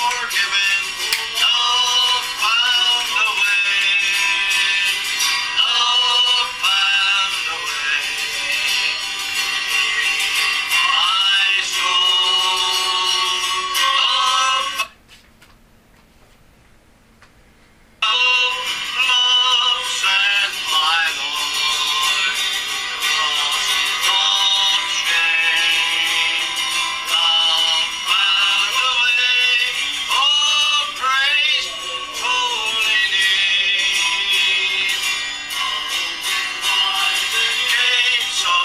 forgiven. Love found a way. Love found a way. My soul, love love sent my Lord across all shame. Love found a way. Oh, praise holy name. By the gates of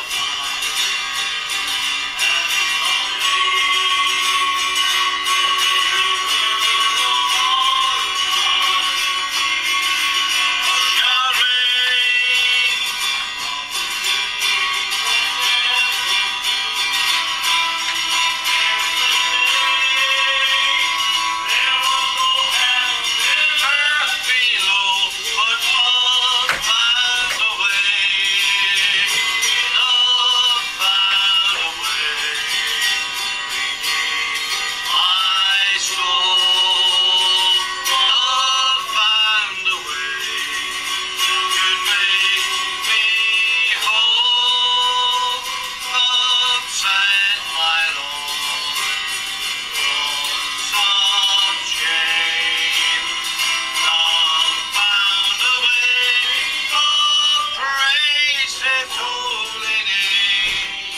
shall reign. Earth below, but love found a way. Love found a way. My soul, love found a way. Could make me whole. Love sent my Lord cross of shame. Love found a way. Oh, praise His holy name.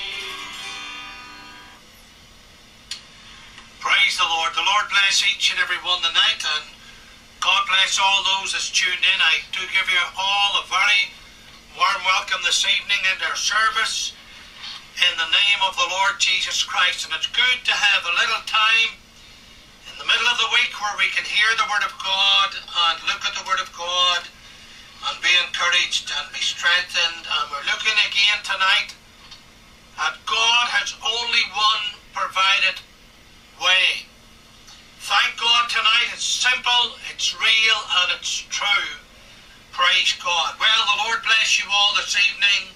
Praise the Lord. The Lord bless each and every one tonight, and God bless all those that's tuned in. I do give you all a very warm welcome this evening in our service in the name of the Lord Jesus Christ. And it's good to have a little time in the middle of the week where we can hear the Word of God and look at the Word of God and be encouraged and be strengthened. And we're looking again tonight at God has only one provided way. Thank God tonight it's simple, it's real, and it's true. Praise God. Well, the Lord bless you all this evening.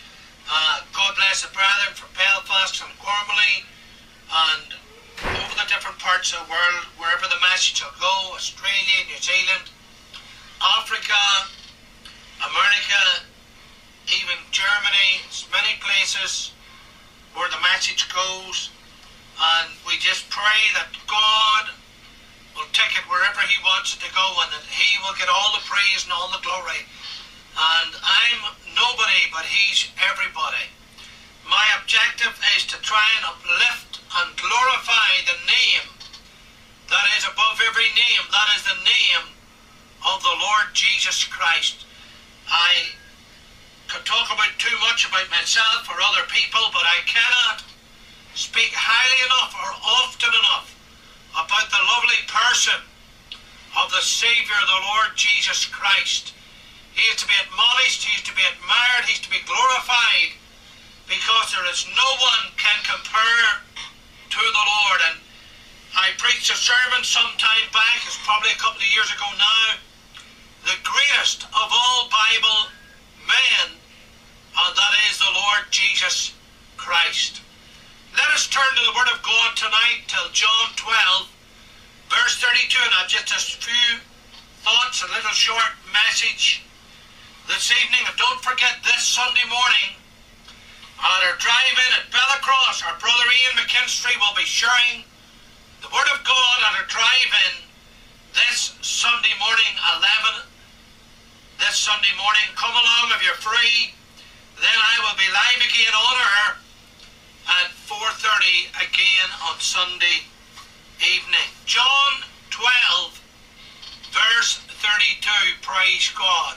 God bless the brethren from Belfast and Gormley and over the different parts of the world, wherever the message will go, Australia, New Zealand, Africa, America, even Germany, many places where the message goes. And we just pray that God will take it wherever He wants it to go, and that He will get all the praise and all the glory. And I'm nobody, but He's everybody. My objective is to try and uplift and glorify the name that is above every name. That is the name of the Lord Jesus Christ. I could talk about too much about myself or other people, but I cannot speak highly enough or often enough about the lovely person of the Saviour, the Lord Jesus Christ. He is to be admonished, He is to be admired, He is to be glorified, because there is no one can compare to the Lord. And I preached a sermon some time back, it's probably a couple of years ago now, the greatest of all Bible men, and that is the Lord Jesus Christ. Let us turn to the Word of God tonight till John 12, verse 32, and I've just a few thoughts, a little short message this evening. And don't forget, this Sunday morning at our drive-in at Bellicross, our brother Ian McKinstry will be sharing the Word of God at our drive-in this Sunday morning, 11 this Sunday morning. Come along if you're free. Then I will be live again on air at 4:30 again on Sunday evening. John 12, verse 32, praise God.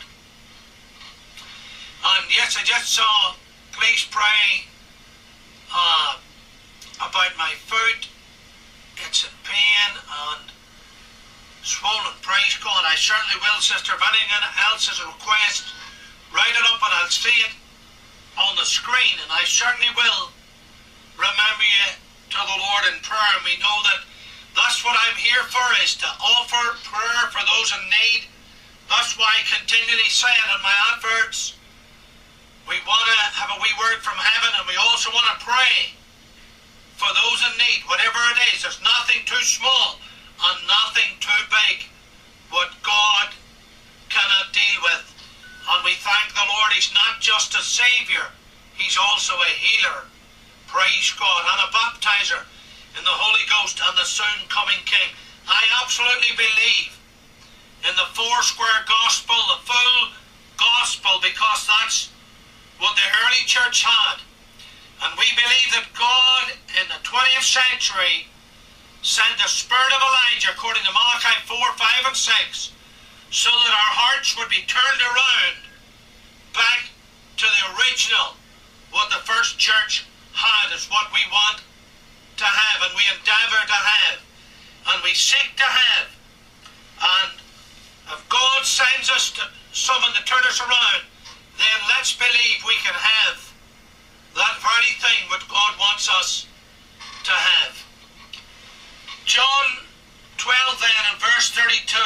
And yes, I just saw, please pray about my foot. It's in pain and swollen, praise God. I certainly will, sister. If anything else is a request, write it up and I'll see it on the screen, and I certainly will remember you to the Lord in prayer. And we know that that's what I'm here for, is to offer prayer for those in need. That's why I continually say it in my adverts. We want to have a wee word from heaven, and we also want to pray for those in need, whatever it is. There's nothing too small just a Saviour, He's also a healer. Praise God. And a baptizer in the Holy Ghost and the soon coming King. I absolutely believe in the foursquare gospel, the full gospel, because that's what the early church had. And we believe that God in the 20th century sent the spirit of Elijah, according to Malachi 4, 5 and 6, so that our hearts would be turned around back to the original, what the first church had is what we want to have, and we endeavour to have, and we seek to have. And if God sends us to someone to turn us around, then let's believe we can have that very thing what God wants us to have. John 12 then in verse 32,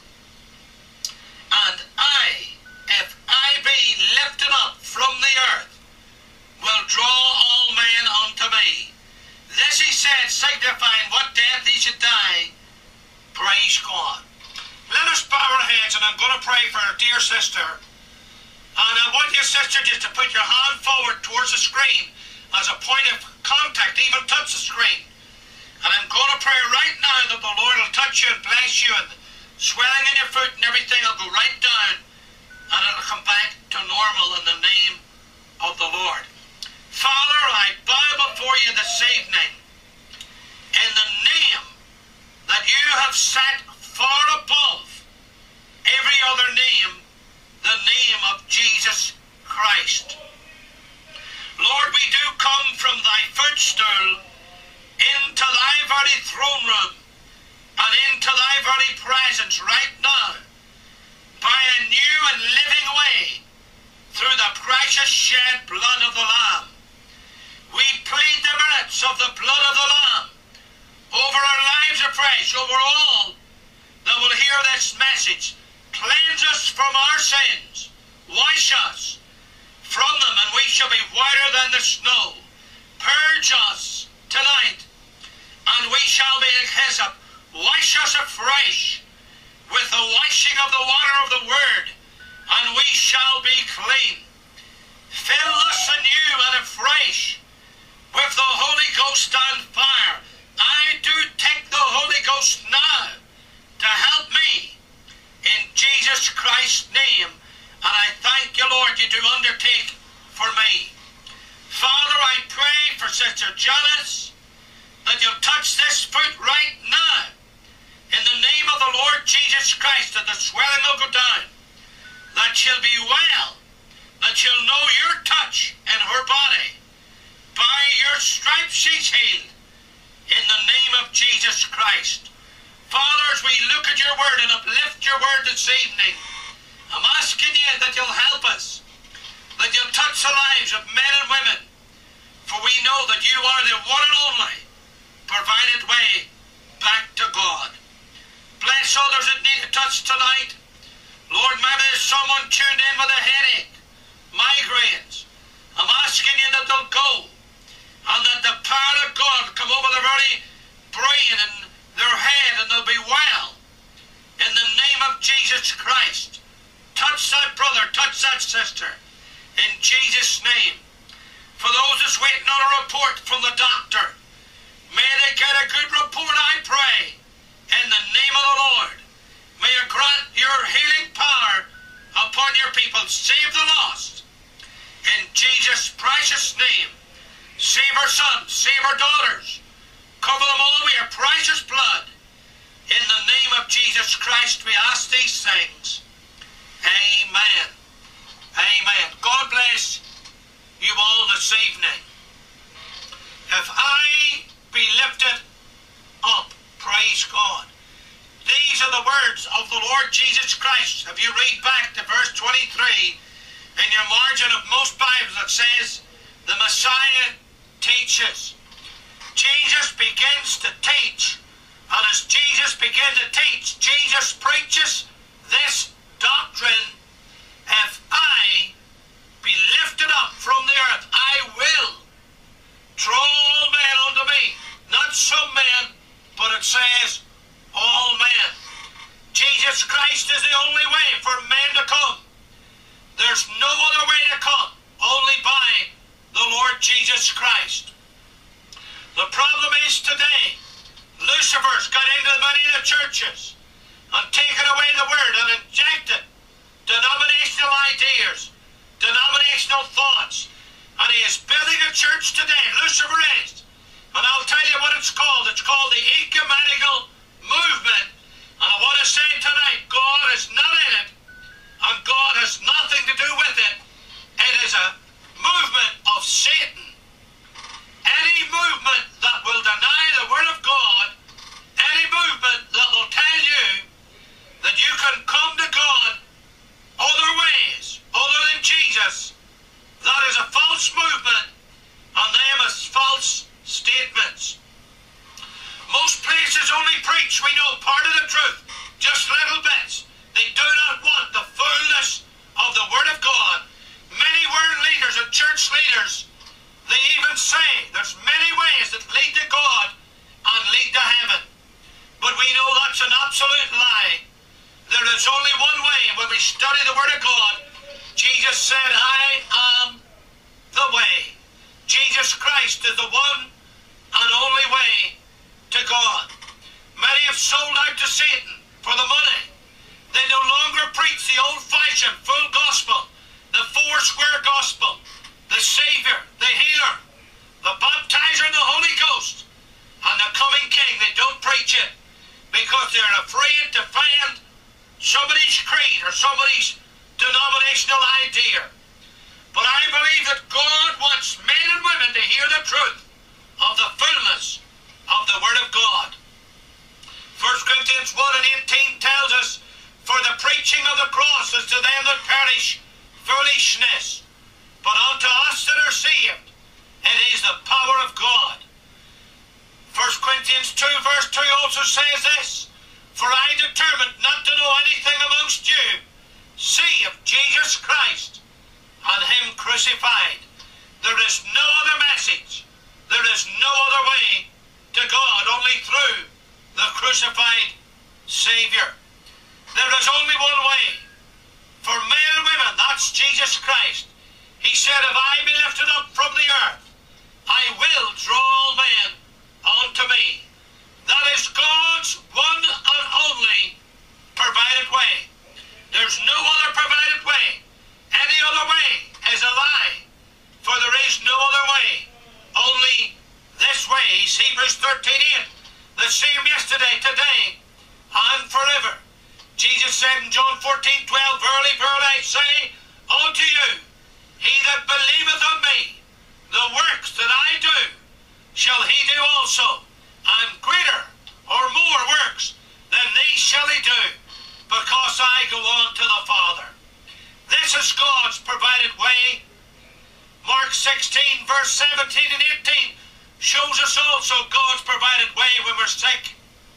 and I, if I be lifted up from the earth, will draw all men unto me. This he said, signifying what death he should die. Praise God. Let us bow our heads, and I'm going to pray for our dear sister. And I want you, sister, just to put your hand forward towards the screen as a point of contact, even touch the screen. And I'm going to pray right now that the Lord will touch you and bless you, and swelling in your foot and everything will go right down, and it'll come back to normal in the name of the Lord. Father, I bow before you this evening in the name that you have set far above every other name, the name of Jesus Christ. Lord, we do come from thy footstool into thy very throne room and into thy very presence right now by a new and living way through the precious shed blood of the Lamb. We plead the merits of the blood of the Lamb over our lives afresh, over all that will hear this message. Cleanse us from our sins, wash us from them, and we shall be whiter than the snow. Purge us tonight, and we shall be like hyssop. Wash us afresh with the washing of the water of the Word, and we shall be clean. Fill us anew and afresh with the Holy Ghost and fire. I do take the Holy Ghost now to help me in Jesus Christ's name, and I thank you, Lord, you do undertake for me. Father, I pray for Sister Janice that you'll touch this foot right now in the name of the Lord Jesus Christ, that the swelling will go down, that she'll be well, that she'll know your touch in her body. By your stripes she's healed in the name of Jesus Christ. Father, as we look at your word and uplift your word this evening, I'm asking you that you'll help us, that you'll touch the lives of men and women, for we know that you are the one and only provided way back to God. Bless others that need a touch tonight. Lord, maybe there's someone tuned in with a headache, migraines. I'm asking you that they'll go, and that the power of God will come over their very brain and their head, and they'll be well. In the name of Jesus Christ, touch that brother, touch that sister, in Jesus' name. For those that's waiting on a report from the doctor, may they get a good report, I pray, in the name of the Lord. May you grant your healing power upon your people. Save the lost. In Jesus' precious name. Save our sons, save our daughters. Cover them all with your precious blood. In the name of Jesus Christ we ask these things. Amen. Amen. God bless you all this evening. If I be lifted up, praise God. These are the words of the Lord Jesus Christ. If you read back to verse 23 in your margin of most Bibles, it says, the Messiah teaches. Jesus begins to teach, and as Jesus began to teach, Jesus preaches this doctrine. If I be lifted up from the earth, I will draw all men unto me. Not some men, but it says all men. Jesus Christ is the only way for men to come. There's no other way to come. churches and taken away the word and injected denominational ideas, denominational thoughts. And he is building a church today, Luciferized. And I'll tell you what it's called. It's called the Ecumenical Movement. And I want to say tonight, God is not in it, and God has nothing to do with it. It is a movement of Satan. Any movement that will deny the Word of God, any movement that will tell you that you can come to God other ways, other than Jesus, that is a false movement, and them is false statements. Most places only preach, we know, part of the truth, just little bits. They do not want the fullness of the Word of God. Many world leaders and church leaders, they even say there's many ways that lead to God and lead to heaven. But we know that's an absolute lie. There is only one way. When we study the Word of God, Jesus said, I am the way. Jesus Christ is the one and only way to God. Many have sold out to Satan for the money. They no longer preach the old-fashioned full gospel, the four-square gospel, the Savior, the healer, the baptizer in the Holy Ghost, and the coming King. They don't preach it because they're afraid to find somebody's creed or somebody's denominational idea. But I believe that God wants men and women to hear the truth of the fullness of the Word of God. 1 Corinthians 1 and 18 tells us, for the preaching of the cross is to them that perish foolishness, but unto us that are saved it is the power of God. 1 Corinthians 2 verse 2 also says this, for I determined not to know anything amongst you save Jesus Christ and Him crucified. There is no other message, there is no other way to God, only through the crucified Savior. There is only one way for men and women, that's Jesus Christ. He said, if I be lifted up from the earth, I will draw all men unto me. That is God's one and only provided way. There's no other provided way. Any other way is a lie, for there is no other way. Only this way. Hebrews 13:8. The same yesterday, today, and forever. Jesus said in John 14:12, verily, verily, I say unto you, he that believeth on me, the works that I do, shall he do also, and greater or more works than these shall he do, because I go on to the Father. This is God's provided way. Mark 16, verse 17 and 18 shows us also God's provided way when we're sick.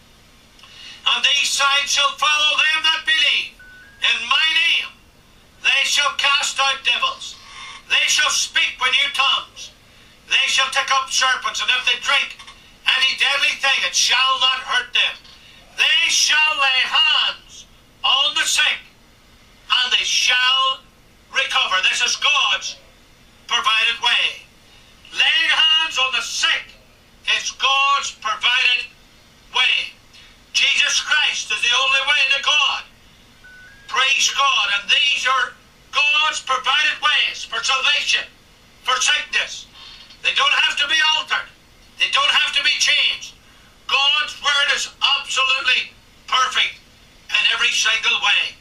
And these signs shall follow them that believe. In my name they shall cast out devils. They shall speak with new tongues. They shall take up serpents, and if they drink any deadly thing, it shall not hurt them. They shall lay hands on the sick, and they shall recover. This is God's provided way. Laying hands on the sick is God's provided way. Jesus Christ is the only way to God. Praise God. And these are God's provided ways for salvation, for sickness. They don't have to be altered. They don't have to be changed. God's word is absolutely perfect in every single way.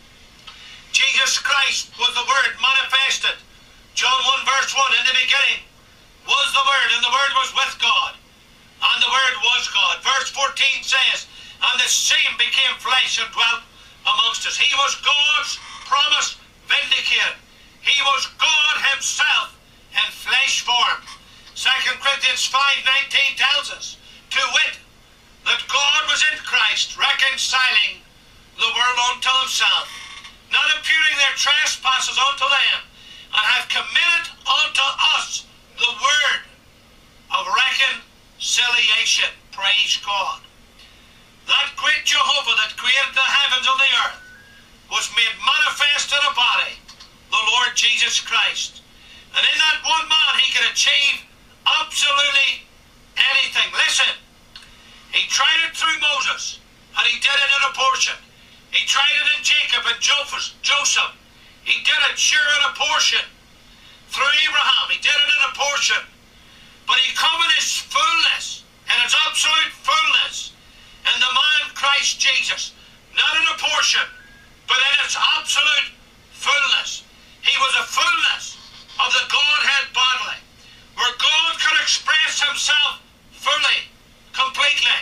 Jesus Christ was the Word manifested. John 1 verse 1, in the beginning was the Word, and the Word was with God, and the Word was God. Verse 14 says, and the same became flesh and dwelt amongst us. He was God's promise vindicated. He was God Himself in flesh form. 2 Corinthians 5:19 tells us, to wit, that God was in Christ, reconciling the world unto Himself, not imputing their trespasses unto them, and hath committed unto us the word of reconciliation. Praise God. That great Jehovah that created the heavens and the earth was made manifest in a body, the Lord Jesus Christ. And in that one man He could achieve absolutely anything. Listen, He tried it through Moses. and he did it in a portion. He tried it in Jacob and Joseph. He did it sure in a portion. Through Abraham, he did it in a portion. But he come in his fullness, in its absolute fullness, in the man Christ Jesus. Not in a portion, but in its absolute fullness. He was a fullness of the Godhead bodily, where God could express himself fully, completely.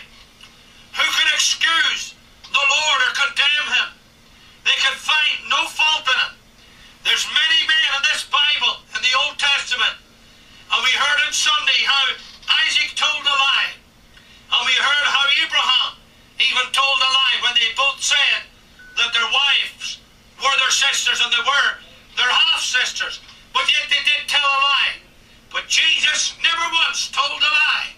Who could excuse the Lord or condemn him? They could find no fault in him. There's many men in this Bible, in the Old Testament, and we heard on Sunday how Isaac told a lie, and we heard how Abraham even told a lie when they both said that their wives were their sisters and they were their half-sisters, but yet they did tell a lie. But Jesus never once told a lie.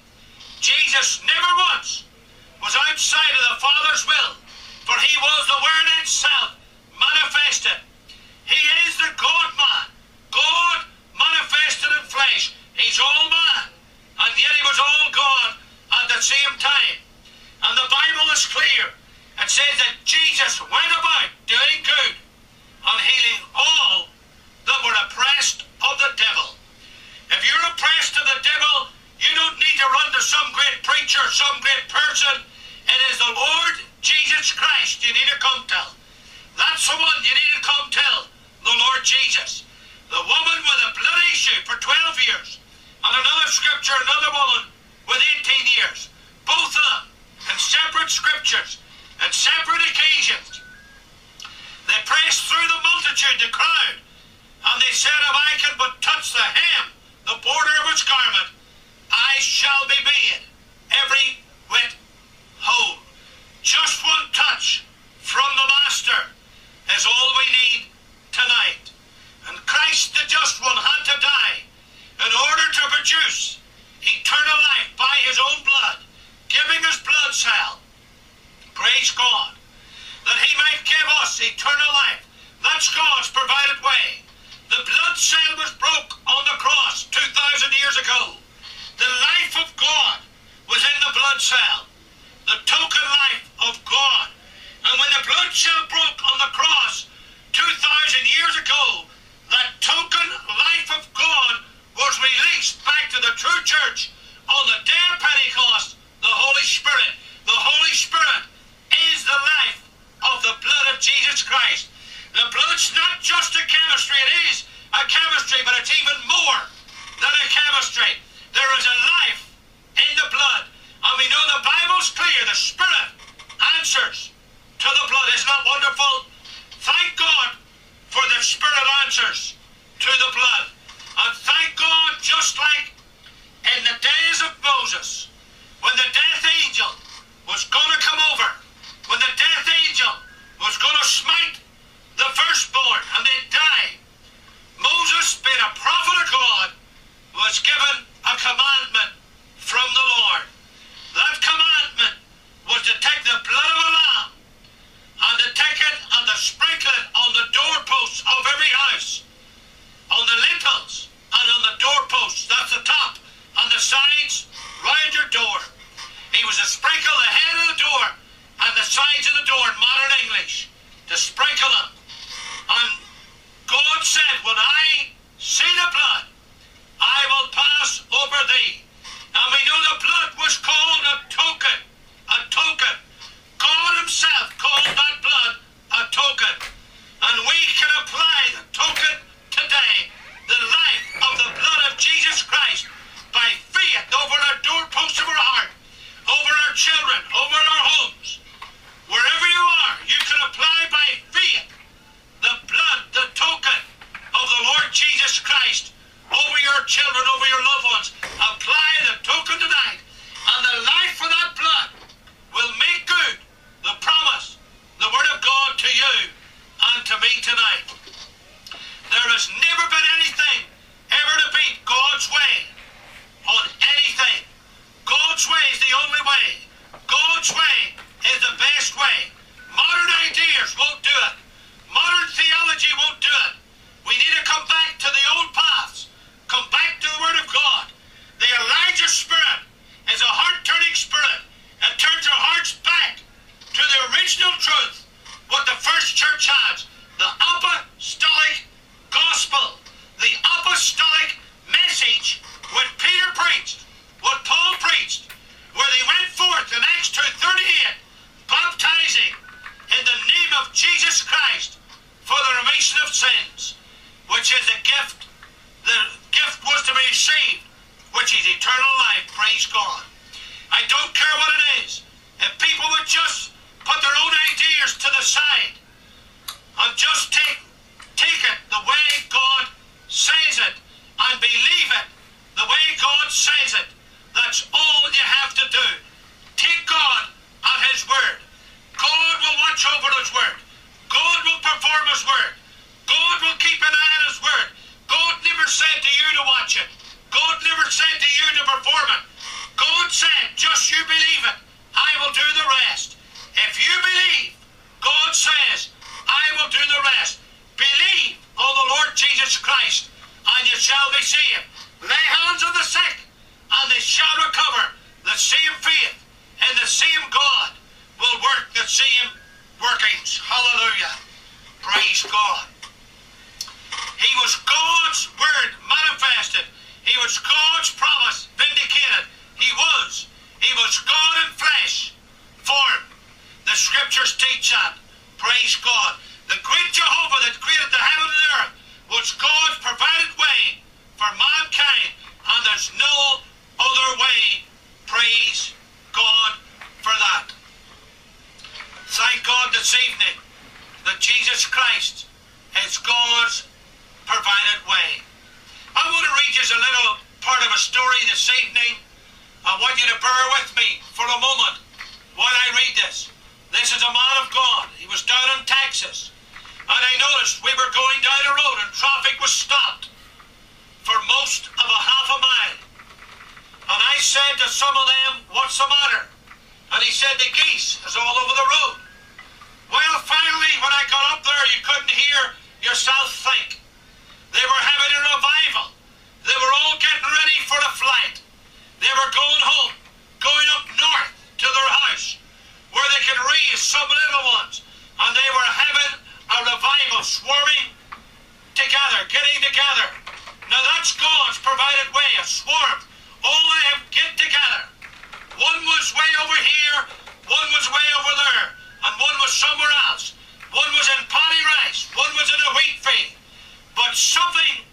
Jesus never once was outside of the Father's will, for he was the Word itself manifested. He is the God-man, God manifested in flesh. He's all man, and yet he was all God at the same time. And the Bible is clear. It says that Jesus went about doing good and healing all that were oppressed of the devil. If you're oppressed of the devil, you don't need to run to some great preacher, some great person. It is the Lord Jesus Christ you need to come tell. That's the one you need to come tell, the Lord Jesus. The woman with a blood issue for 12 years, and another scripture, another woman with 18 years. Both of them in separate scriptures and separate occasions. They pressed through the multitude, the crowd, and they said, if I can but touch the hem, the border of his garment, I shall be made every whit whole. Just one touch from the Master is all we need tonight. And Christ, the just one, had to die in order to produce eternal life by his own blood, giving his blood cell, praise God, that he might give us eternal life. That's God's provided way. The blood cell was broke on the cross 2,000 years ago. The life of God was in the blood cell, the token life of God. And when the blood cell broke on the cross 2,000 years ago, that token life of God was released back to the true church on the day of Pentecost, the Holy Spirit. The Holy Spirit is the life of the blood of Jesus Christ. The blood's not just a chemistry. It is a chemistry, but it's even more than a chemistry. There is a life in the blood. And we know the Bible's clear. The Spirit answers to the blood. Isn't that wonderful? Thank God for the Spirit answers to the blood. And thank God, just like in the days of Moses, when the death angel was going to come over, when the death angel was going to smite the firstborn and they'd die, Moses, being a prophet of God, was given a commandment from the Lord. That commandment was to take the blood of a lamb and to take it and to sprinkle it on the doorposts of every house, on the lintels and on the doorposts. That's the top, on the sides round your door. He was to sprinkle the head of the door and the sides of the door in modern English, to sprinkle them. And God said, when I see the blood, I will pass over thee. And we know the blood was called a token. A token. God himself called that blood a token. And we can apply the token today, the life of the blood of Jesus Christ, by faith over our doorposts of our heart, over our children, over our homes. Wherever you are, you can apply by faith the blood, the token of the Lord Jesus Christ over your children, over your loved ones. Apply the token tonight, and the life of that blood will make good the promise, the Word of God to you and to me tonight. There has never been anything ever to beat God's way on anything. God's way is the only way. God's way is the best way. Modern ideas won't do it. Modern theology won't do it. We need to come back to the old paths. Come back to the Word of God. The Elijah spirit is a heart-turning spirit. It turns our hearts back to original truth, what the first church has, the apostolic gospel, the apostolic message, what Peter preached, what Paul preached, where they went forth in Acts 2:38, baptizing in the name of Jesus Christ for the remission of sins, which is a gift. The gift was to be received, which is eternal life. Praise God. I don't care what it is. If people would just put their own ideas to the side and just take it the way God says it and believe it the way God says it, that's all you have to do. Take God at His word. God will watch over His word. God will perform His word. God will keep an eye on His word. God never said to you to watch it. God never said to you to perform it. God said, just you believe it, I will do the rest. If you believe, God says, I will do the rest. Believe on the Lord Jesus Christ, and you shall be saved. Lay hands on the sick, and they shall recover. The same faith and the same God will work the same workings. Hallelujah. Praise God. He was God's word manifested. He was God's promise vindicated. He was God in flesh form. The scriptures teach that. Praise God. The great Jehovah that created the heaven and the earth was God's provided way for mankind, and there's no other way. Praise God for that. Thank God this evening that Jesus Christ is God's provided way. I want to read you a little part of a story this evening. I want you to bear with me for a moment while I read this. This is a man of God. He was down in Texas. And I noticed we were going down a road and traffic was stopped for most of a half a mile. And I said to some of them, what's the matter? And he said, the geese is all over the road. Well, finally, when I got up there, you couldn't hear yourself think. They were having a revival. They were all getting ready for a flight. They were going home, going up north to their house, where they could raise some little ones. And they were having a revival, swarming together, getting together. Now that's God's provided way, a swarm. All of them get together. One was way over here, one was way over there, and one was somewhere else. One was in paddy rice, one was in a wheat field. But something,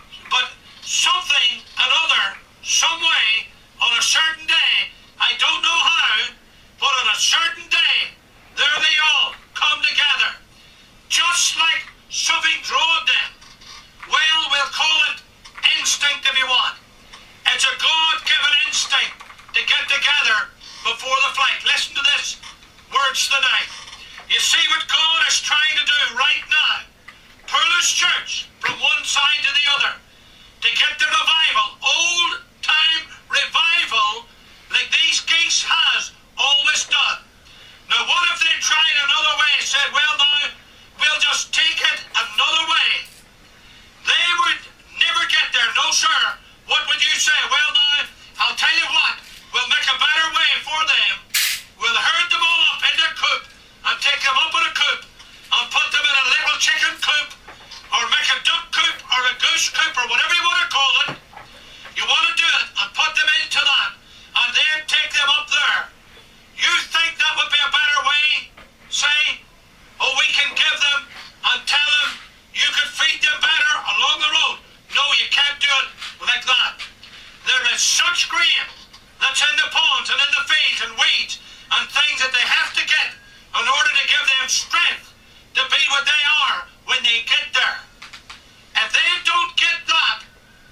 another, some way, on a certain day, I don't know how, but on a certain day, there they all come together. Just like something drawed them. Well, we'll call it instinct if you want. It's a God-given instinct to get together before the flight. Listen to this words tonight. You see what God is trying to do right now. Pull His church from one side to the other to get the revival, old-time revival, like these geese has always done. Now, what if they tried another way and said, well, now, we'll just take it another way? They would never get there. No, sir. What would you say? Well, now, I'll tell you what. We'll make a better way for them. We'll herd them all up in a coop and take them up in a coop and put them in a little chicken coop or make a duck coop or a goose coop or whatever you want to call it. You want to do it and put them into that and then take them up there. You think that would be a better way? Say, oh, we can give them and tell them you could feed them better along the road. No, you can't do it like that. There is such grain that's in the ponds and in the fields and weeds and things that they have to get in order to give them strength to be what they are when they get there. If they don't get that,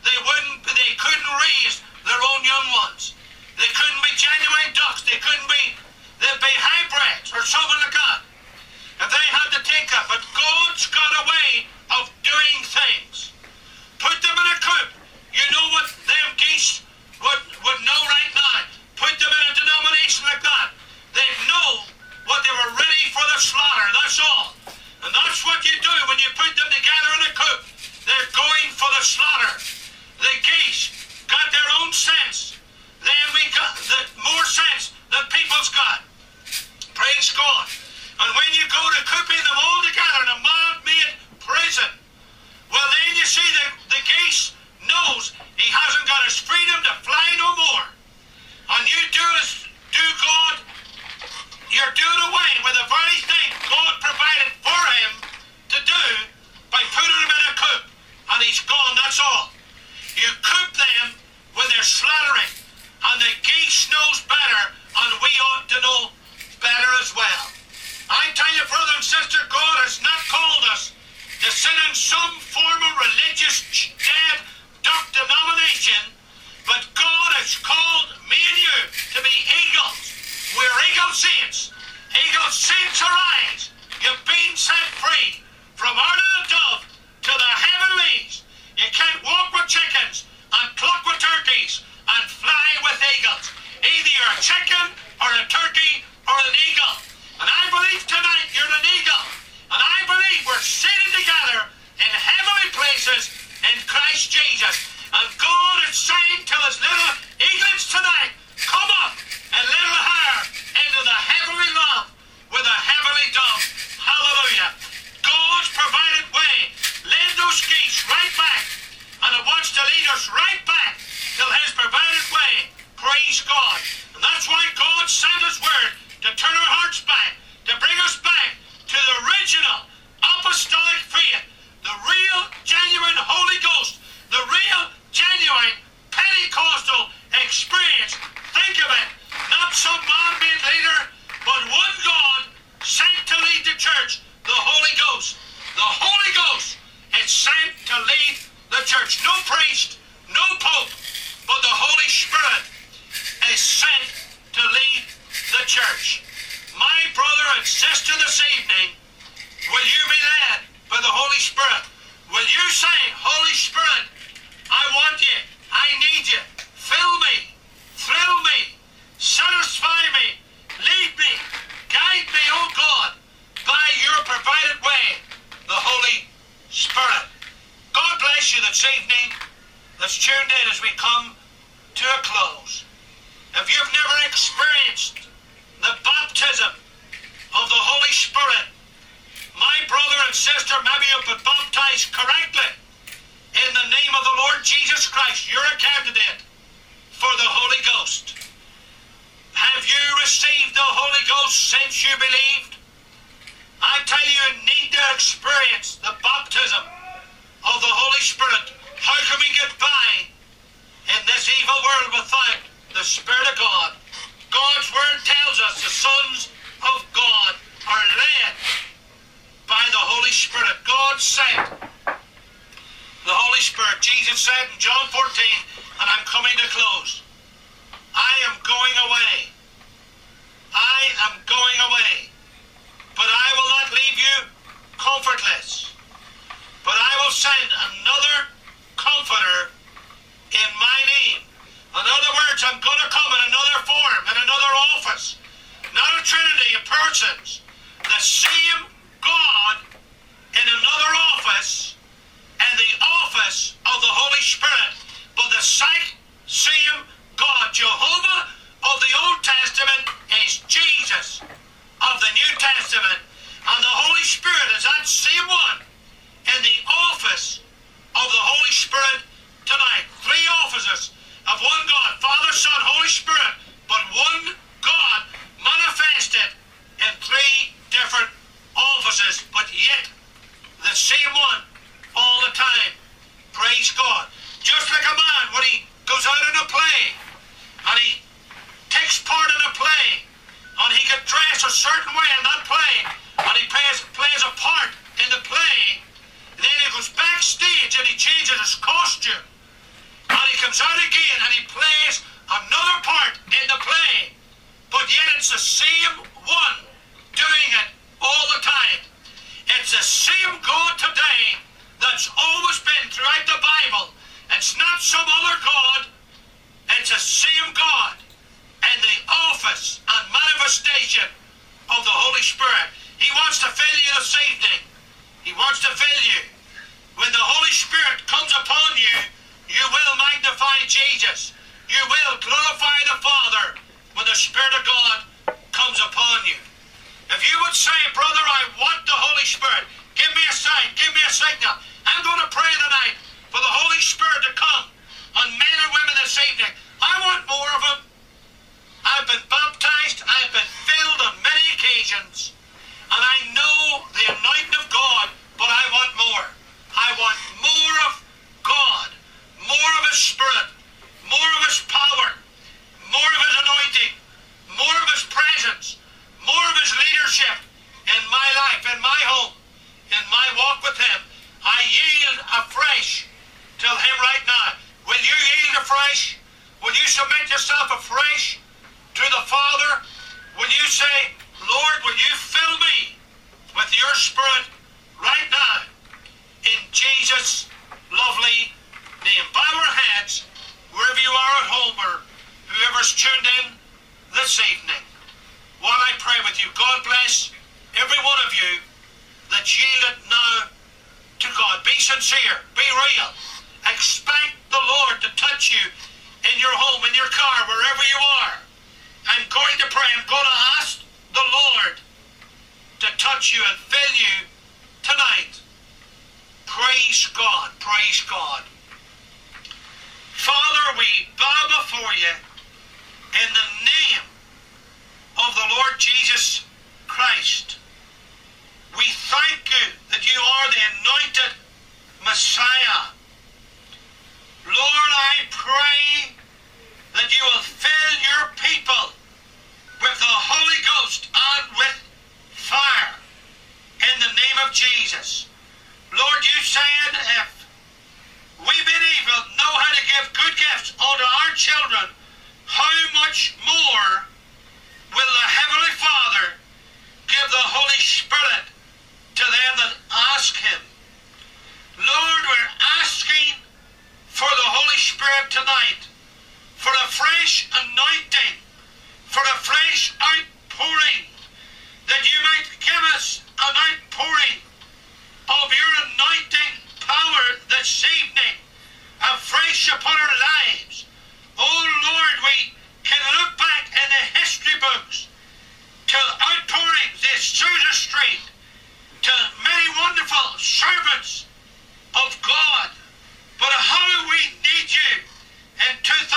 they couldn't raise their own young ones. They couldn't be genuine ducks. They'd be hybrids or something like that. If they had to take that. But God's got a way of doing things. Put them in a coop. You know what them geese would know right now. Put them in a denomination like that. They'd know what they were ready for the slaughter. That's all. And that's what you do when you put them together in a coop. They're going for the slaughter. The geese got their own sense. Then we got more sense than people's got. Praise God. And when you go to cooping them all together in a man-made prison, well then you see the geese knows he hasn't got his freedom to fly no more. And you do God, you're doing away with the very thing God provided for him to do by putting him in a coop. And he's gone, that's all. You coop them when they're slaughtering, and the geese knows better, and we ought to know better as well. I tell you, brother and sister, God has not called us to sit in some formal religious dead duck denomination, but God has called me and you to be eagles. We're eagle saints. Eagle saints arise. You've been set free from out of the dove to the heavenlies. You can't walk with chickens and cluck with turkeys and fly with eagles. Either you're a chicken or a turkey or an eagle. And I believe tonight you're an eagle. And I believe we're seated together in heavenly places in Christ Jesus. And God is saying to his little eaglets tonight, come up a little higher into the heavenly love with a heavenly dove. Hallelujah. God's provided way led those geese right back, and it wants to lead us right back till his provided way. Praise God. And that's why God sent his word to turn our hearts back, to bring us back to the original apostolic faith, the real, genuine Holy Ghost, the real, genuine Pentecostal experience. Think of it. Not some man-made leader, but one God sent to lead the church, the Holy Ghost. The Holy Ghost is sent to lead the church. No priest, no pope, but the Holy Spirit is sent to lead the church. My brother and sister this evening, will you be led by the Holy Spirit? Will you say, Holy Spirit, I want you, I need you, fill me, thrill me, satisfy me, lead me, guide me, oh God, by your provided way, the Holy Spirit. God bless you this evening that's tuned in as we come to a close. If you've never experienced the baptism of the Holy Spirit, my brother and sister, maybe you've been baptized correctly in the name of the Lord Jesus Christ. You're a candidate for the Holy Ghost. Have you received the Holy Ghost since you believed? I tell you, you need to experience the baptism of the Holy Spirit. How can we get by in this evil world without the Spirit of God? God's word tells us the sons of God are led by the Holy Spirit. God sent the Holy Spirit. Jesus said in John 14, and I'm coming to close, I am going away. I am going away. But I will not leave you comfortless. But I will send another comforter in my name. In other words, I'm going to come in another form, in another office. Not a trinity of persons. The same God in another office, and the office of the Holy Spirit. But the same God, Jehovah of the Old Testament, is Jesus of the New Testament. And the Holy Spirit is that same one in the office of the Holy Spirit tonight. Three offices of one God, Father, Son, Holy Spirit, but one God manifested in three different offices, but yet the same one all the time. Praise God. Just like a man when he goes out in a play and he takes part in a play and he can dress a certain way in that play and he plays a part in the play, and then he goes backstage and he changes his costume and he comes out again and he plays another part in the play, but yet it's the same one doing it all the time. It's the same God today that's always been throughout the Bible. It's not some other God. It's the same God in the office and manifestation of the Holy Spirit. He wants to fill you this evening. He wants to fill you. When the Holy Spirit comes upon you, you will magnify Jesus. You will glorify the Father when the Spirit of God comes upon you. If you would say, brother walk with him. I yield afresh to him right now. Will you yield afresh? Will you submit yourself afresh to the Father? Will you say, Lord, will you fill me with your Spirit right now? In Jesus' lovely name. Bow our heads wherever you are at home or whoever's tuned in this evening. While I pray with you, God bless every one of you that yielded now to God. Be sincere. Be real. Expect the Lord to touch you in your home, in your car, wherever you are. I'm going to pray. I'm going to ask the Lord to touch you and fill you tonight. Praise God. Praise God. Father, we bow before you in the name of the Lord Jesus Christ. We thank you that you are the anointed Messiah. Lord, I pray that you will fill your people with the Holy Ghost and with fire in the name of Jesus. Lord, you said if we being evil know how to give good gifts unto our children, how much more will the Heavenly Father give the Holy Spirit to them that ask him? Lord, we're asking for the Holy Spirit tonight, for a fresh anointing, for a fresh outpouring, that you might give us an outpouring of your anointing power this evening, afresh upon our lives. Oh Lord, we can look back in the history books to outpourings, the Azusa Street, to many wonderful servants of God. But how we need you in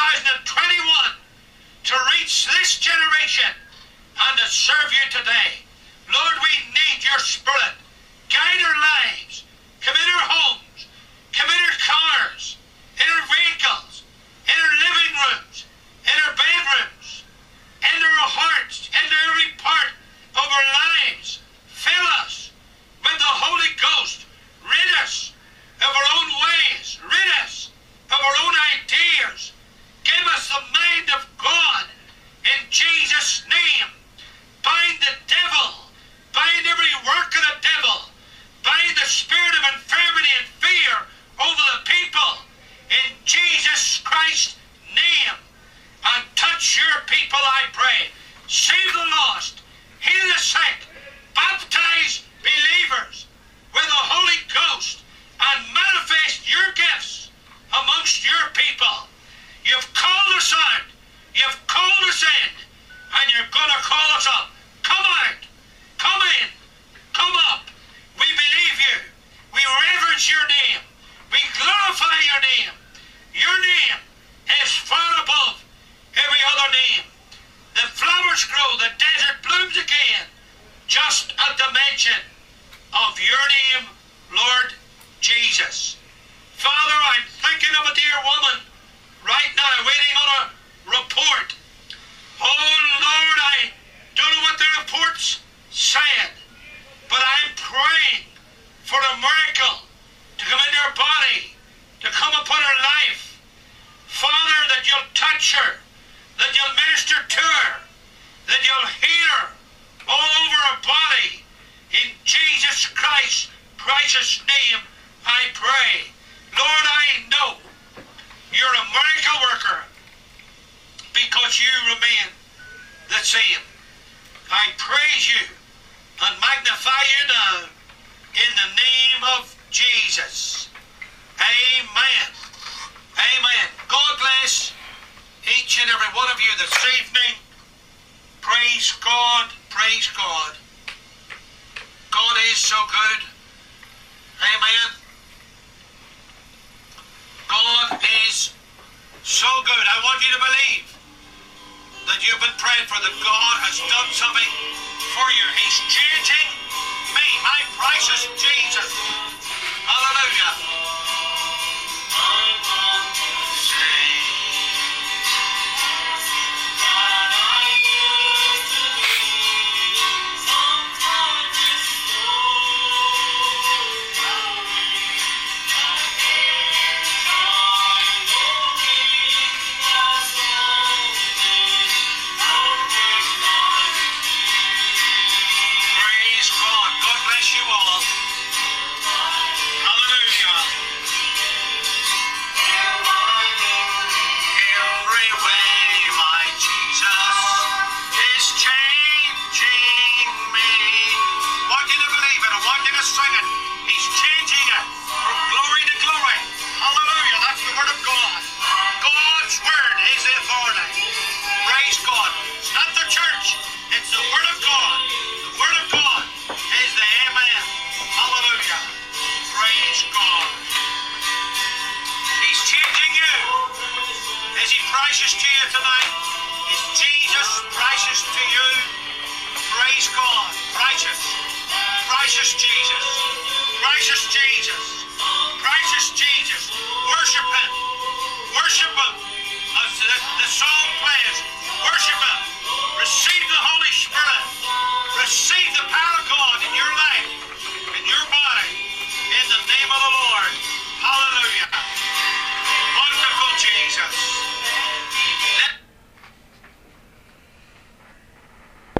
2021 to reach this generation and to serve you today. Lord, we need your Spirit. Guide our lives. Come in our homes. Come in our cars. In our vehicles. In our living rooms. In our bedrooms. In our hearts. In every part of our lives. Fill us with the Holy Ghost. Rid us of our own ways. Rid us of our own ideas. Give us the mind of God in Jesus' name. Bind the devil. Bind every work of the devil. Bind the spirit of infirmity and fear over the people in Jesus Christ's name. And touch your people, I pray. Save the lost. Heal the sick. Baptize believers with the Holy Ghost and manifest your gifts amongst your people. You've called us out. You've called us in. And you're going to call us up. Come out. Come in. Come up. We believe you. We reverence your name. We glorify your name. Your name is far above every other name. The flowers grow. The desert blooms again. Just at the mention of your name, Lord Jesus. Father, I'm thinking of a dear woman right now waiting on a report. Oh Lord, I don't know what the report's said, but I'm praying for a miracle to come into her body, to come upon her life. Father, that you'll touch her, that you'll minister to her, that you'll heal her all over her body. In Jesus Christ's precious name, I pray. Lord, I know you're a miracle worker because you remain the same. I praise you and magnify you now in the name of Jesus. Amen. Amen. God bless each and every one of you this evening. Praise God. Praise God. God is so good. Amen. God is so good. I want you to believe that you've been praying for, that God has done something for you. He's changing me, my precious Jesus. Hallelujah. you all. Hallelujah. Every way my Jesus is changing me. I want you to believe it. I want you to sing it. He's changing it from glory to glory. Hallelujah. That's the word of God. God's word is the authority. Praise God. It's not the church. It's the word of God. The word of God is the amen. Hallelujah. Praise God. He's changing you. Is he precious to you tonight? Is Jesus precious to you? Praise God. Precious. Precious Jesus. Precious Jesus. Precious Jesus. Worship him.